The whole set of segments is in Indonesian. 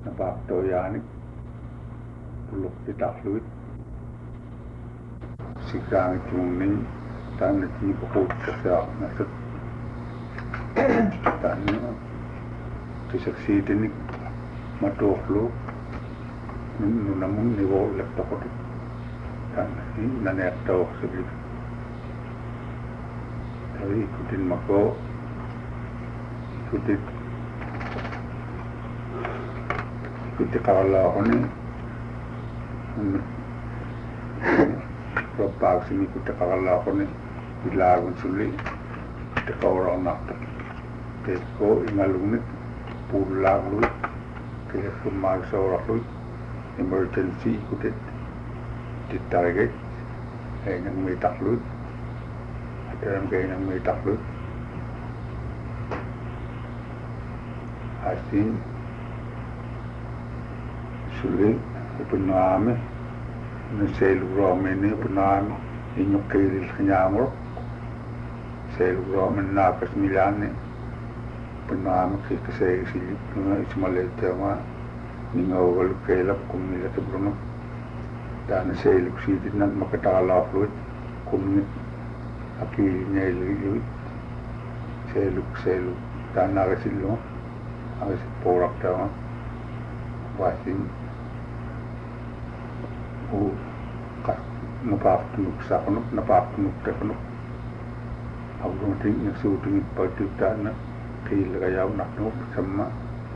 napaktoyaani puluk pitakluit sikaangituunni taannati puquuttasaarnasut taanni tisaksiitinik matuuqlu nunamun nivoolleqtoqut taannati naneertauqsivik tavi ikutin mako ikuti qaralaaquni roppaaksimi ikuti qaralaaquni ilaagun sulli teqauraarnarta teekko ingalugnik puullaarluit keerfummaagsoorarluit emergency ikutit tittariget einangmiitarluit ateramkeinangmiitarluit asin sulli upunnaami naseelugroomini upunnaami inyukkiirilqinyaamur seelugroomin naakas milaanni upunnaami qiqqaseegisilippunga ismaleettiama ningaugalu keelap kummilatibrunu taana seeluksiitinnan makataqalaaqluit kummit akiiliñaililuit seeluk taannaagasilluga agasit puuraqtaama waasin napaaqtunuktaaqnuk agumatin nasuutingippaatiuttaana qiilagayaunarnuk samma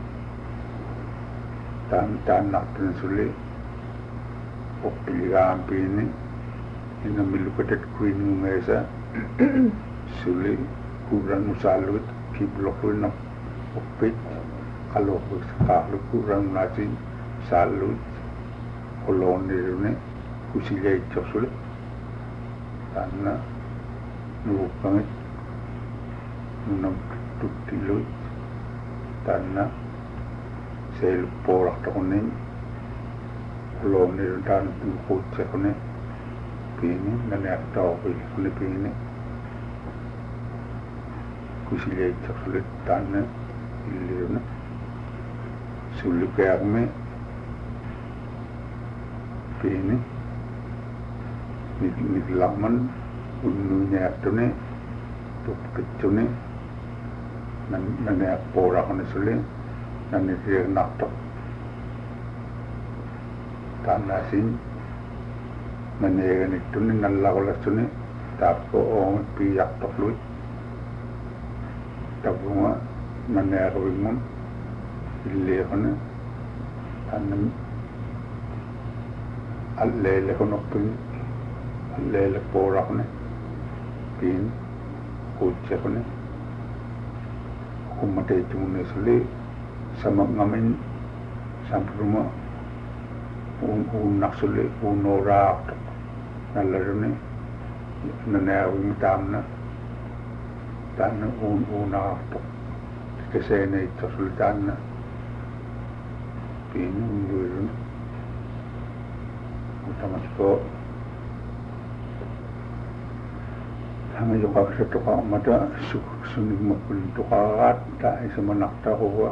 taannartun sulli oqqiligaampiini inamillukatat kuinuungeesa sulli kuurranusaalluit kibloqluinaq oppit qalorpuksaqaarlu kuurranunaasin saalluit qoloonnirune kusilaitsorsulit taanna nuuqqangit nunam tuttiluit taanna seeluppooraqtoqunnin qoloonnirun taanna tuuquutsequne piini naneartaoqilqune piini kusilaitsorsulit taanna illirune sullukeaqmi piini niglaqman unnuineartune tuqqitsune nanearpooraqune sulli naniriernartoq taannaasin naneeganittuni nallaqulassuni taapko oongut piiartorluit tapunga naneeruimmun illeequne taannam alleelequnorpun alleeleqpooraqune piin kuutsequne kummateittumunne sulli samaqngamin sampruma uunaqsulli uunooraaqtoq nallarune naneeruimu taamna uunaqartoq keseeneitsorsulli taanna piini unnuirune utamatko hangayuqaksatuqaamata sunigmakkulin tuqaagaat taa'isamanaqtaquga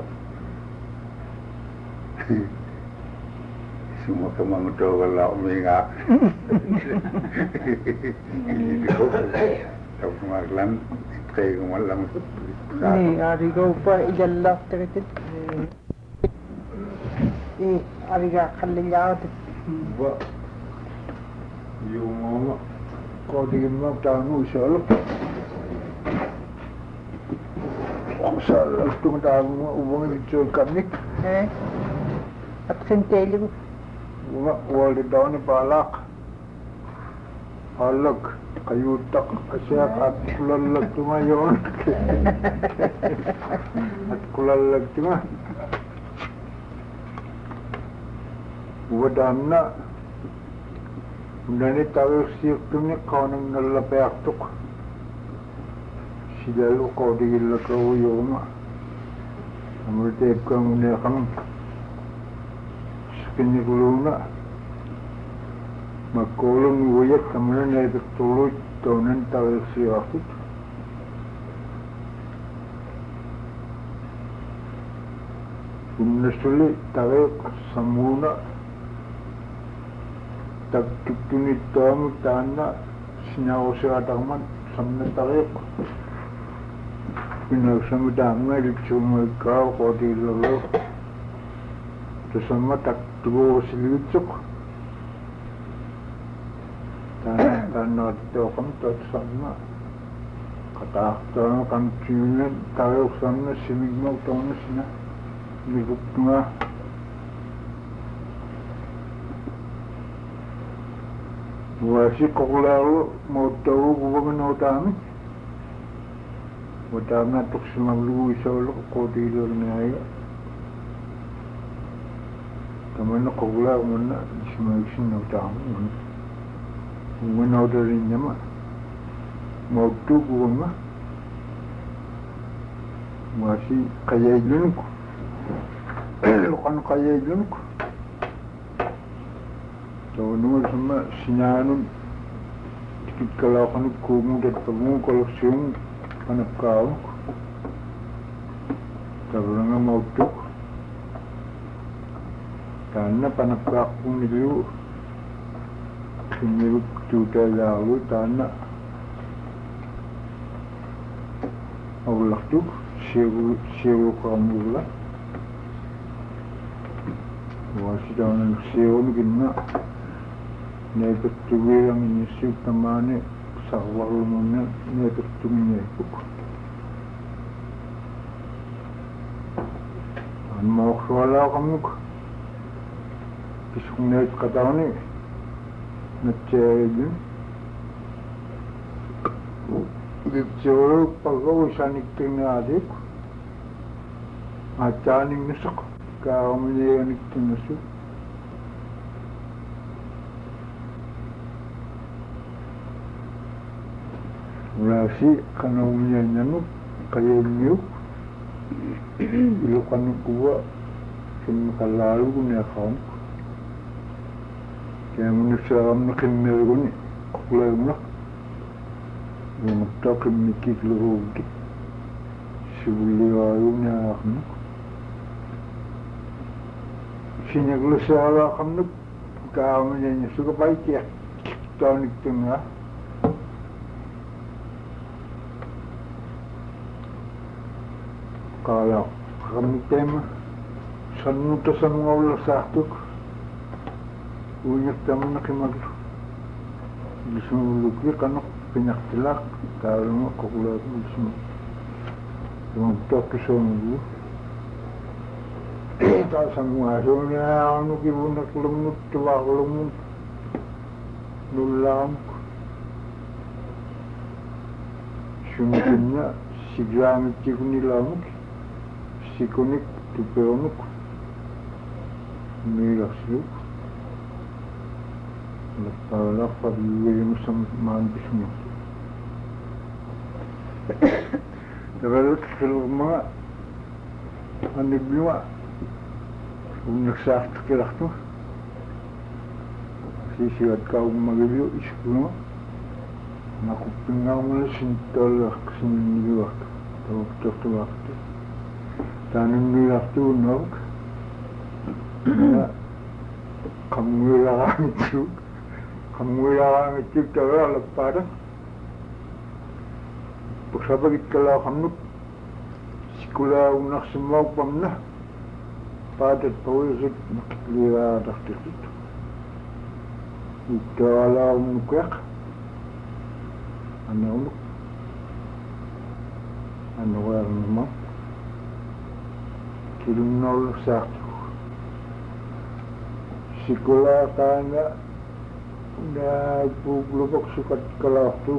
sumakamangutoogallaaqmiigaaq tapungaaklan itqeegumallamut niin arigoupa ijallartaritit arigaaqallillaaratit va yungoma kodigimma taanguisalu amsallastum taangu ubungitsuukannik atsinteiligu walidawni balaq halak kayutak asyak atkulallagtuma yon atkulallagtuma wadanna nani tawirsiyaktumni qaanang nallapeaqtuq sidalu qawdigillakawu yoma amulteepkanguneqam skinnikuluna makkolum wiyat tamana neepektulut taunan tawirsiyaqtut Kunnasuli tareq samuna taktutunittoamu taanna sinausirataqman samna tareq pinausamu taamma ilitsuumuikkaa qotiillerlu tusamma taktuguusilitsuq taannaattoqam tatsamma qataartoama qamtiunan tareqsamna simigmaq toona sina Niguptunga wasi kokularu mau tahu gua menotami watama tuksimalu isolo kodilor naya kamana kokularu mana ismaisin notami menodarin nama mau tu gua wasi kayakilunku Lukan kaya ilmu, tahu nunggu sama sinanun, dikit kalau kan kumu dan kamu kalau siung panas kau, karena mau tuh, karena panas kau nilu, nilu sudah lalu tanah, Allah tuh siru kamu lah. Wasidanan siyon gina nepettuwe ang inisip tamane sawal muna nepettuwe nepuk an mau wala kamuk kisung net katawani natchayun gipchoro pagaw isanik tinadik achaning nasak Kau menjadi tinusuk, Rasi kana menyanyi kaya miuk, ilukan kuwa, kalalu punya kaum, kaya manusia nak kenal kulai nak, tak mikir lagi, sebelum ayunya aku. Sinaglo sa kamnuk kaaman niya suka baik ya tonik tuna kalau kami tema sanu to sanu awla sahtuk unyak taman nakimaglo disumulukli kanok pinaktilak kalau makukulat disum yung toki sonu tak semua soalnya anu kibunak lemut tua lemut nulang sumutnya sigram cikuni lamuk sikunik tupeonuk milasluk lepalak pagwiwin sa mantis mo terus kalau mga anibluwa Uniksak kilakto, sisiwat kau magiliw iskuno, nakupingaw mo na sintolak siniliwak, tawag, tanong nilakto unawag, na kamuila kang itlug tawa alagparang, pagsabagit kala kamnuk, sikula unak sumaw pamna, Padat pawis nakikiliwa raktikit. Ito ala umukyak. Ano uluk? Ano kaya naman? Kilunol sakto. Sikula tanga na ipuglubok sukat kalakto.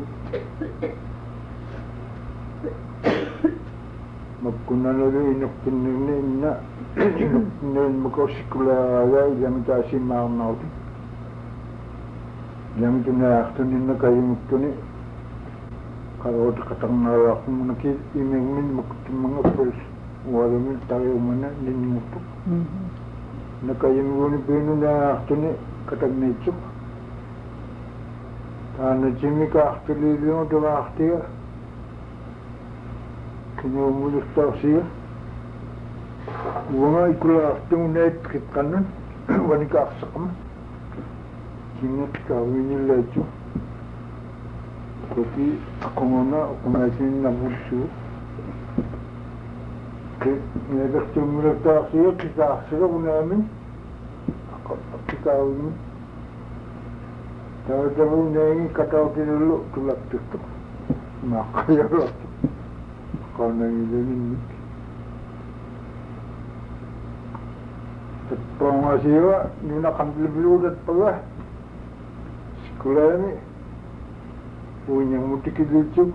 Magkunanalo inoktininin na inoktininin magkasikula yang kasi maunawti yang tinaktunin na kayo magtuni kalau katang narak mo nakimingin magkutin mga pers wala mo tayo mana ninimupok na kayo mo pino na aktuni katag nitsuk tana jimi ka aktuli mo diba aktiya Kinyo mulus tau siya. Uanga ikulaartung neetkitqannun uanikaarseqma kingeqqaawinilleetu koki aqongona uqungaasinnavulsuu ke neevertumulataarsiga qikaarsiga unaamin qikaawin tawatavu neegi katautilullu tulaptuttuq maaqqajalortu qaunangileninnik Pengasiwa nuna kambil dat pagah sekolah ni punya mutik lucu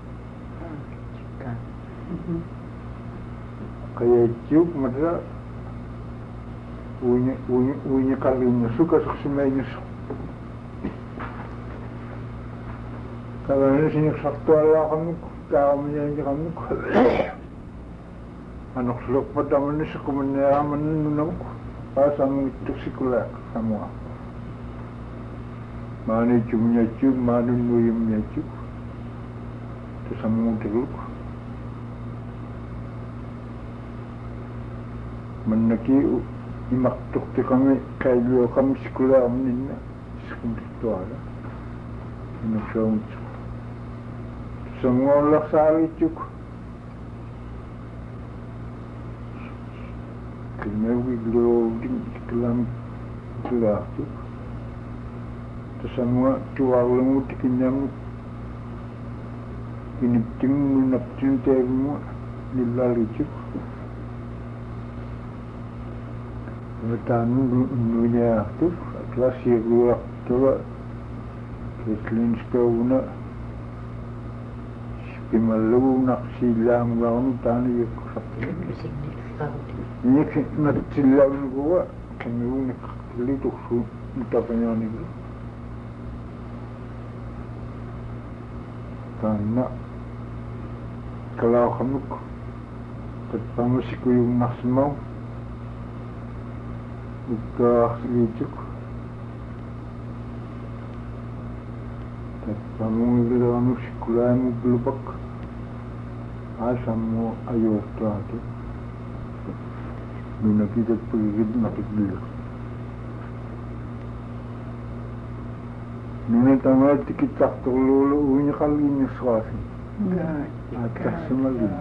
kayak cuk masa punya kalinya suka semuanya kalau ini sini satu Allah kamu menyanyi kamu anak selok pada mana sekumanya menunjuk pasang itu sekolah semua mana cumnya cum mana nuyumnya cum itu semua teruk menaki imak tuk kami kayu kami sekolah menina sekolah itu ada ini semua orang sehari cukup Kemewi glowing kelam gelap tu, semua tualang utik inyam ini tim nak cinta semua nilai cuk. Betan dunia tu kelas yang gua tu, keslin sekau pimalu nak silam gaun tani kusap. Ini nak silam gua kami nak kali tu su minta penyani gua. Karena kalau kamu tetap masih kuyung nak semau, buka sejuk. Tetap mengira masih kulamu belubak, asamu ayo tu. Nuna kita pergi nak pergi. Nuna tanggal tiket tak terlalu punya kali ini suasi. Atas semua ini.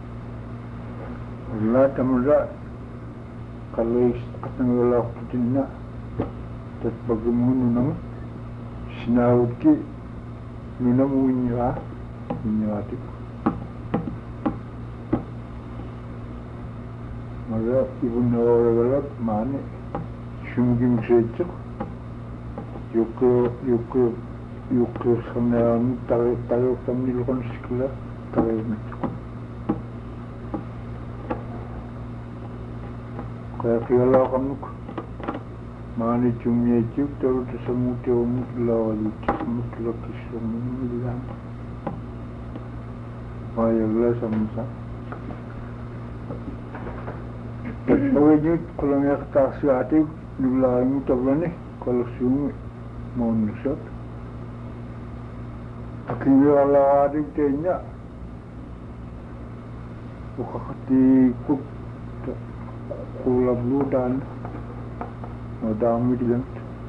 Allah tamulah kalau katanggalah putina tetap bagaimana sinauki nuna punya tu. Maka ibu nawarak mana sungguh sejak yuk sana tarik kami lakukan sekolah tarik macam kayak kalau kamu mana cumnya cuk terus semua tiada lalu semua kisah bilang ayahlah sama Pokoknya kalau yang tak sihat nilai mutabah ni kalau semua mau nusat. Akhirnya Allah ada tanya, bukan hati kuk kulab ludan, ada ambil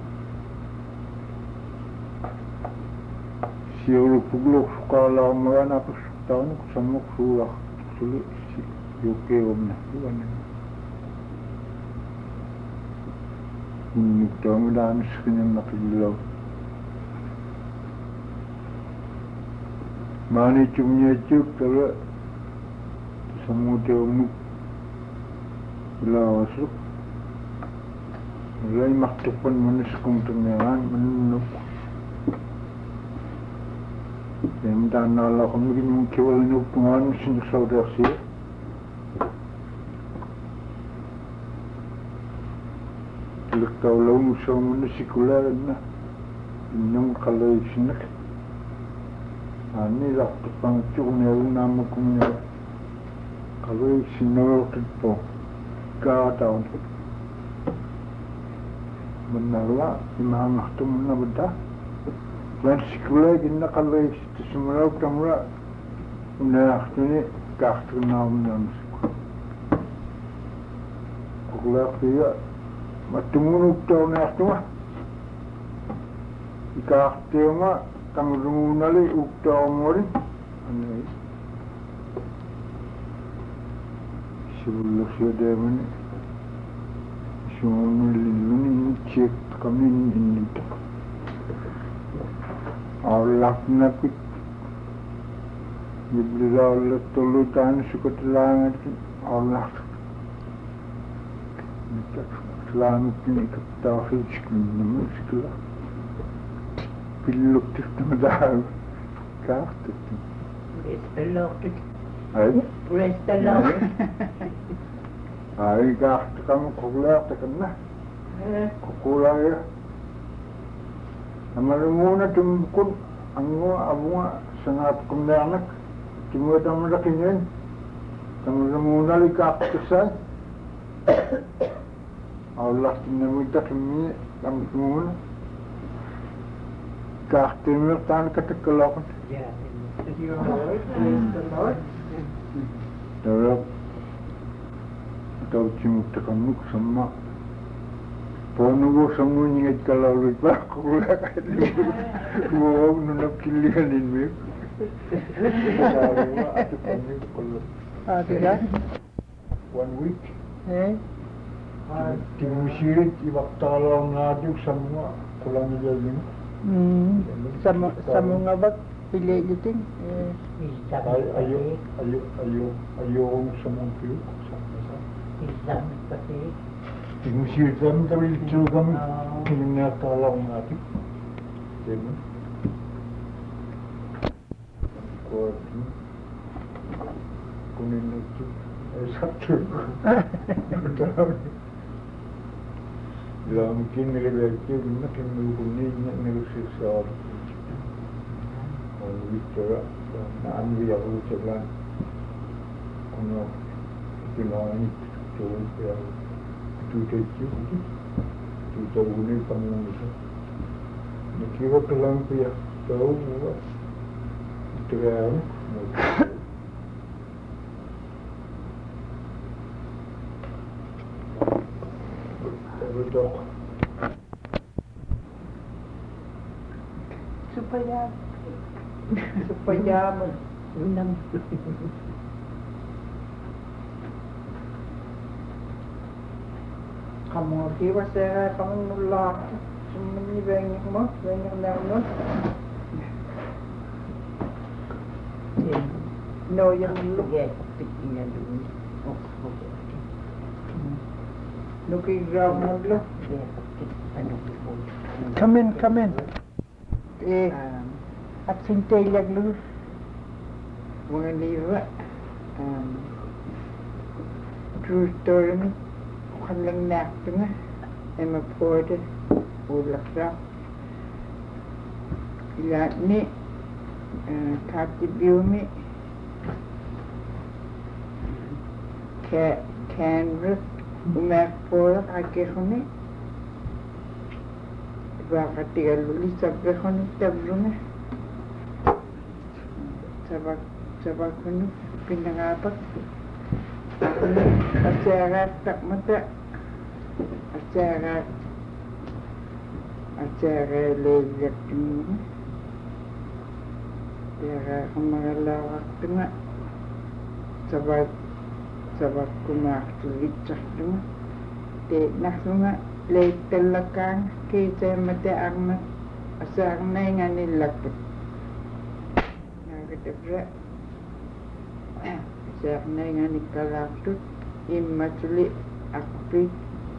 siapa pukul kalau mana apa tahun semua sudah sulit UK omna, bukan. Mudah-mudahan sekian nak bilau. Mana cumnya cuk kalau semua dia bilau asuk. Mulai maktupan manusia kumpulan menuk. Yang dan Allah mungkin kewal nuk pengan sini saudara sih. Kalau musuh sekolah na, inam kalau isinak, ani lah tukang cuknya nama kumnya, kalau isinak itu, kau tahu, menala imam itu mana bedah, dan sekolah ini kalau itu semua kamera, nah ini kah tu nama sekolah, kukulaqtiga mattumunuktaunartuma ikaartiunga tangulumunali uktaumori anai sibullusiadamani sumunulilluni cek kami ini Allahnapik Jibril tulutan sukutlangat Allah selamat ini ketahfid sekelum sekelah piluk tiftamadahan kaartit Restaurant. ay Restaurant. ay kaart kamu kukulaq takana kukulaya namalumuna tumbukun angwa abunga sangat kumdanak timur tamalakingen namalumuna likaqtusay Allah tinamita kimi tamtumuna kaartimir tan katakalakun Ya. Restaurant. Dalam atau cimutakanuk sama Ponugo sembunyi kalau lupa aku lakukan mau nunap pilihan ini. Tidak. 1 week Eh. di Mesir di waktu alam ngaduk semua pulang jadi. Sama nga ba pili giting? Ayo semua piu sama. Islam pati. Di Mesir kami tapi itu kami punya alam ngaduk. Jadi kuat kuning itu satu. La mungkin nilai-nilai guna kami kuning nilai bicara anwi aku cakap kuno kinani tu ya tu tu tahu ni kamu ni kira kelang pia tahu buat terang betul supaya menang kamu kira saya kamu nolak semuanya banyak namun no yang dulu tinggal dulu nuki ground dulu come in at sintelag dulu mga liwa true story ni kan lang nakto nga ay maporde ulak ra ilat ni katibyo mi canvas umakpora kakekone baka tigaluli sabekone tabruna sabak kuno pinangapak ako na asyarat tak mata asyarat lelak mo kaya kumagalawak nga sabak kumaktulit sa nga te nakso nga late talagang kaya mata ang asang na nga nilapot Debra, saya dengan nikalaktut, imatuli akupit,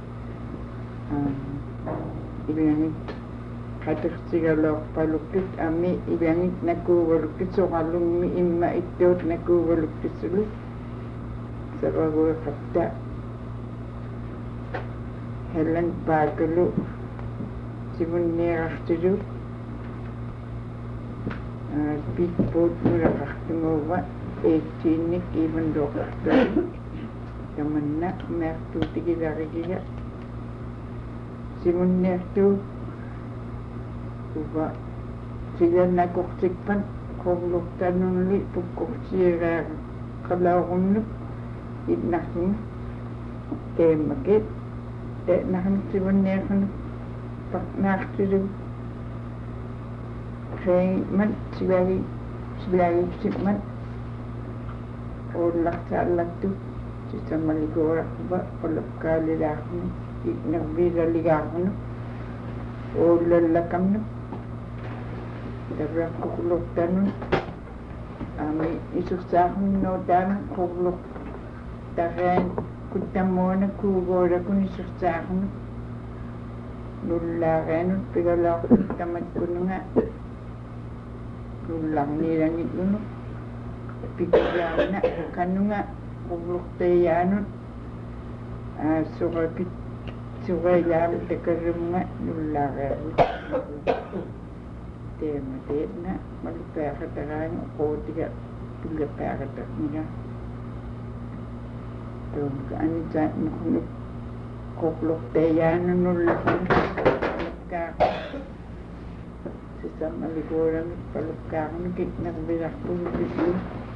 ilangi katak sigalok palukit, ami ilangi nakuwalukit, so kalung mi imma itot nakuwalukit sulit, sabago kapta, helan pagalo, simun niraftudu. Speedboat mula kaktungawa 18 nik even dokter yaman na mertu tigilari giga simun nertu uba sila nakuksikpan kung lukta nunli pagkuksira kalawang nuk idnakin makit nahan siwan pak naktiru kay man sibagi sipman ulak tu sisa maligora ba palap kali lakon nagbira ligakon ulalakam no dabra kukulok tanun ami isusahon no dan kukulok taran kutamona kugora kun isusahon nullagan pigalak tamat kununga nullang nilangit nuno pigalan na kanunga kukulok tayanun sukay lam tekarunga nullagan tema na malupaya kataran ko tiga pilapaya kataran tuh kan jan nukulok kukulok tayanun nullagan sisa maliguran palukang nagbirak po bisyo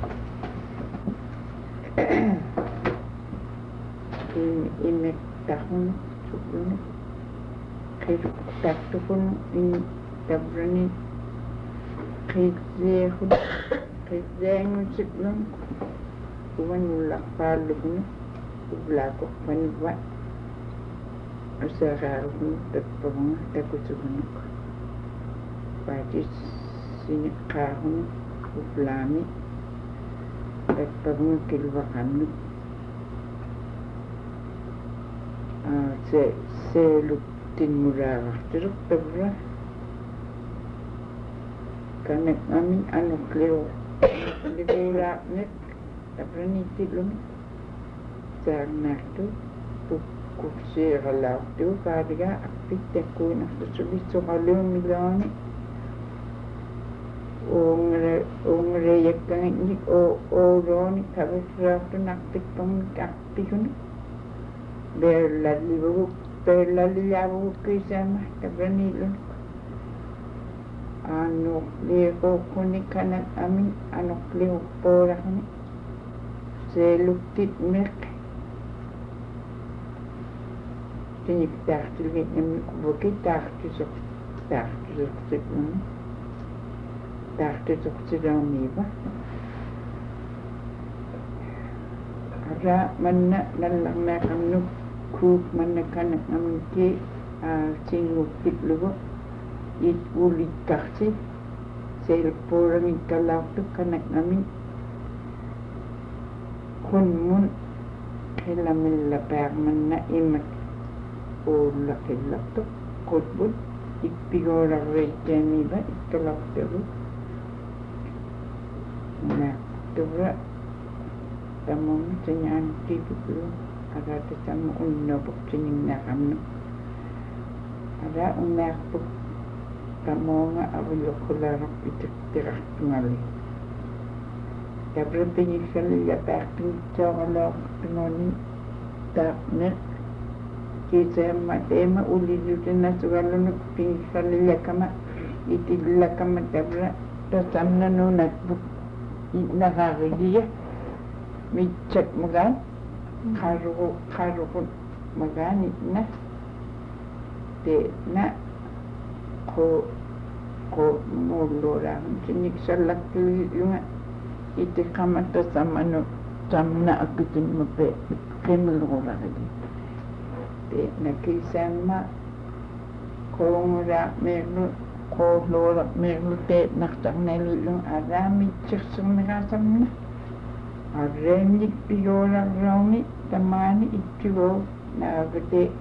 imek tahun sukuno kay takto ko in tabrani kay zehun siklon kuwan ulak palug no ublako panwa asara ko tatpong takusuno pati sinikahon ublami tatpong kilwakan selutin murah terus tabra kanek amin anu kleo dibula net tabra nitilum sarnak tu kursi galau tu kadiga apit tekun sulit sokalum milani ongre yakang ni roni kabis tu naktik pang kapikun berlali labu kisama tabrani lun anu lego kunik kanak amin anu lego pora kuni seluktit mek tinik tahtil ngin bukit tahtil sok nun tahtil sok sidami ba ara manna nalang na kanu kuk manna kanak amin ke singuktit lugo it ulit kaksi sel porang ikalau tu kanak amin kun mun kailamin lapar manna imak ulak ilak tu kutbut ipigora rejami ba ikalau tu na tubra tamong senyan tipu ada sama unna buktining nakam ada unna buk tamong awil kularok itik tungali kabra pinikali ya pakti chawalok tunoni takne kita matema ulidutin na sugalon pinikali ya kama itidla kama kabra tasamna no natbuk nakakiliya michat magan karo magan na te na ko mulora tinik salak yung ite kamata sama no tamna akutin mape kemulora kadi te nakisama ko ngora merno ko lora merno te naktang nelung arami cheksung nakasam na aremnik pigora rauni tamani itigo na agade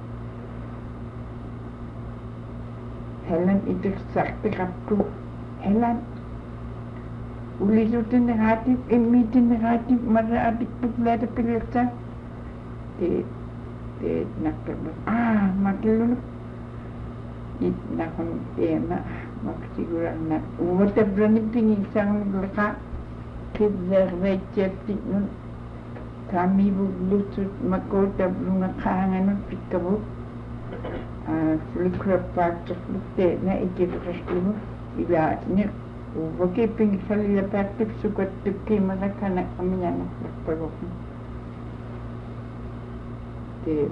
Helen itu sakti kapku Helen ulisutin negatif imitin negatif mara adik putla de pilirsa te nakter makilulu it nakon tema maksiguran na umurta berani pingin sang leka kidzer recet nun kami buglusut makota bunga kangan pikabu flikrap pakcak lukte na ikikaslimu ila ni ubaki ping salila paktik sukat tuki mana kanak kami anak pagok te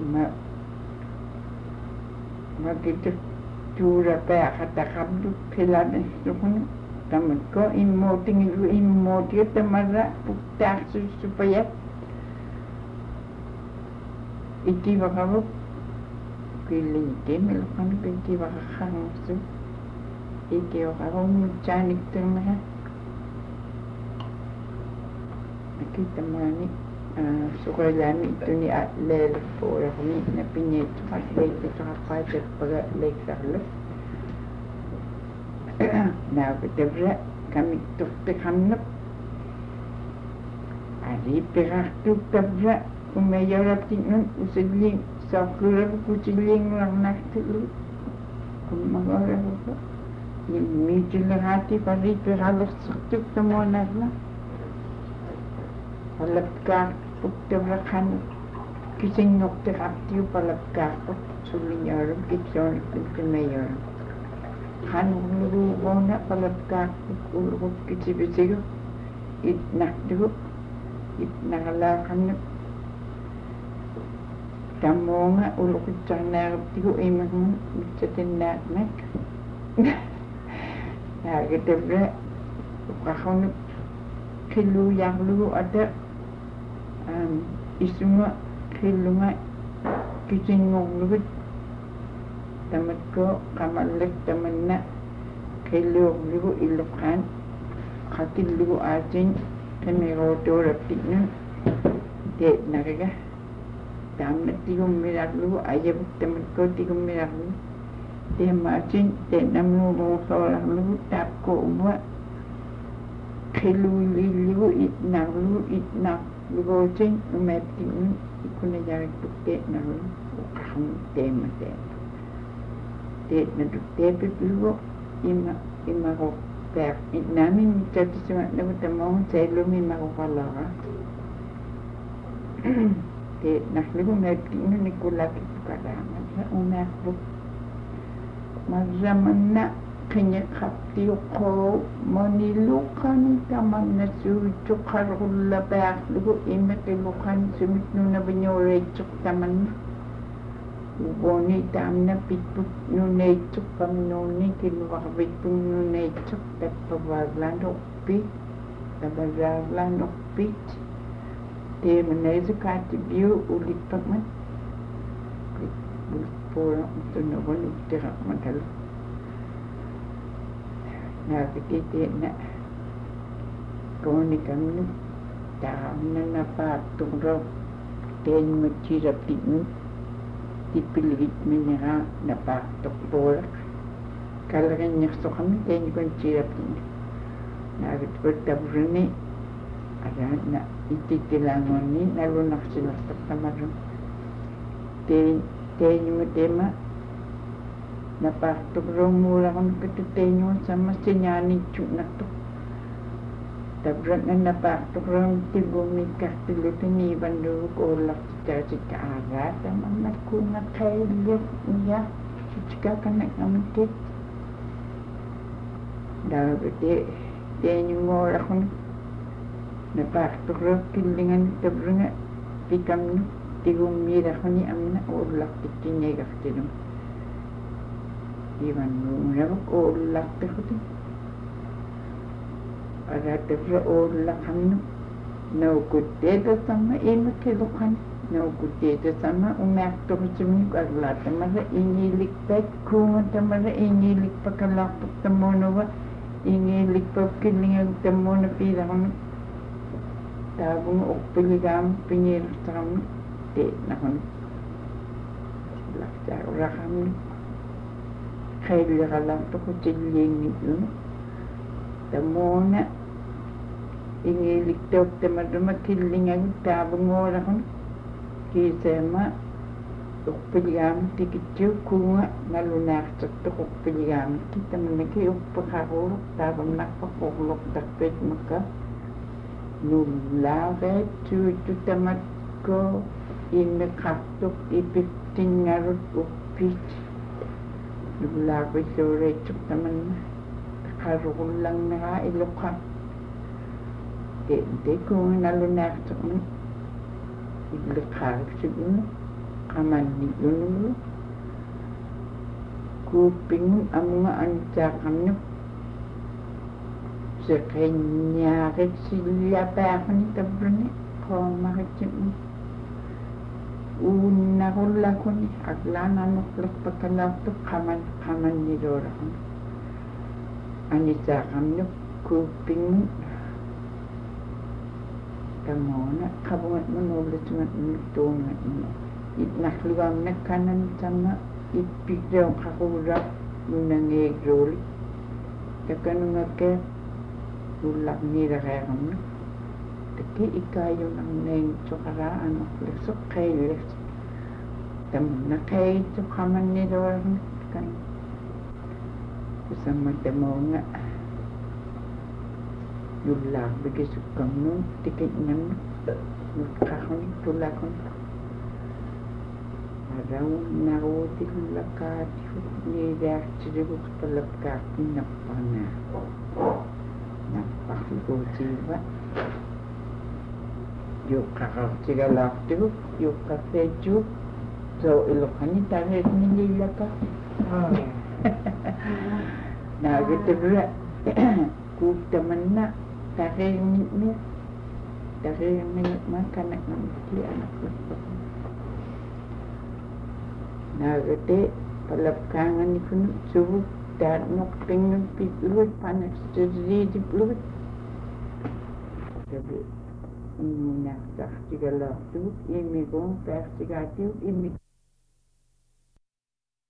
ma kita jura pa kata kabdu pelane sukun tamat ko imoti tamara pukta supaya iti bakabu kilite melukan iti bakakang su iti bakabu mucanik tengah kita mani sukalami itu ni lel po ni na pinyet at lel ito kapay at pag lel sarlo na betebra kami tukte kamnap ari peraktu tabra umayarap tingnan usigling sa kulab kusigling lang naktilu kung mag-orap ko medyo lang hati pari peralos saktuk na mo nagla palapka pagtabra kan kising nokte aktiyo palapka po sulinyaram kityon kumayaram kan lurubo na palapka ulukot kisibisigo itnakdigo itnakalakan na tamo nga ulukot sa naraptigo imang bitsatin naknak nakatabra ukakonop kiluyang lugo ada isunga kilunga kisingong lugot tamat ko kamalak taman na kiluyang lugo ilukan katil lugo atin kami roto rapit nun dek nakaga tamat tigong miraklu ayabuk tamat ko tigong miraklu dek masin dek namu solang lugo tap ko umwa kiluyang lugo itnak lugo cing umepti un ikuna jarak tukte na lugo ukahong tema na tukte lugo ima ko per namin mitati sumat na kutamong sa ilumi makukalaga naklugo umepti un nikulaki tukalaman sa umakbo magzaman na kanya kapti ko manilukan taman na suwitsuk harula bayak lugo imakilukan sumitno na banyoretsuk taman na uboni tam na pitput nunetsuk paminoni kinuwakabitpung nunetsuk tapabaglan okpit tabaglan okpit te manaysa katibiyo ulit pagman ulit po lang ito na walang tirak madalo nakikita na kung ni kami dahil na napatong raw ten magsirap din dipiligit mo niya napatok bolak kalagan niya so kami ten kong sirap din nakikita ni ada na ititilangon ni nalunak sila sa tamarong ten mo tema napatok raw mula kang katutenyo sa masinyani tsunak to. Tabrak nga napatok raw tigong ni kastilutin ni banduruk olak sa kaagad. Tamang nakunat kayo niya. Sika ka nagamitit. Dapat tenyo mo ako napatok raw kilingan tabrak nga pikam no. Tigong mira ko ni amna olak tikinyay kastilong. Iwan murabak olak takutin. Aratafra olak hamno. Naukuteta sama imakilukan. Naukuteta sama umakto ko sumik aglata mara inilik pek kungan tamara inilik pakalapok tamonawa. Inilik pa kilingag tamona pila kami. Tabong okpiligam pinirap sa kami. Te na kami. Laksa ura kami. Kaya lang to ko siling nito. Tamo na ingiliktaw tamadama kilingan tabang wala ko. Kisa ma ukpiligam tikityo kunga nalunak sa to ukpiligam. Kita manaki ukpakakulok tabang nakakulok takpit maka nulavet tuto tamad ko inakaptok ipiktin ngarot ukpit. Naglakoy sa retsok naman karoon lang na ilokap. Hindi ko nalunak sa kanya. Ilokap siguro. qamanni unulu kuuppingun amunga antaaqarnuk seqinniaqitsillapaaqni tavrani qoommaritsimmi uunnarullakuni aqlaananuqlerpakalaartuq qamanniluuraqni anitaaqarnuk kuuppingun tamoona qabungat manuullatungat nuttuungat itnarlugaamnak kanan tamma ippiqleon qaquula nunangeegruuli takanungakke ullarniilereerunna takki ikkaayunarneeng soqaraa anorlersoq qeillersi tamna qeittu qamanniluarni kan usamma tamoonga yullaarbikisukkamnun tikitnamnu nutqarruni tullakun naruutillakaatigut niilaartiligut palapkaartinnarparnaa napparluutiiva yuqqaqartigalaartigut yuqqaffeetsugut soo iloqani tareetnilillaka naagatavra kuuktamanna tareerniqma kanaqnamikli anaqlappa naagate palapkaanganikunu suvuk taatnoqtingun pitlugut panaqstirriitiplugut tabi imminaqtartigalaartugut imikuun paartigaatigut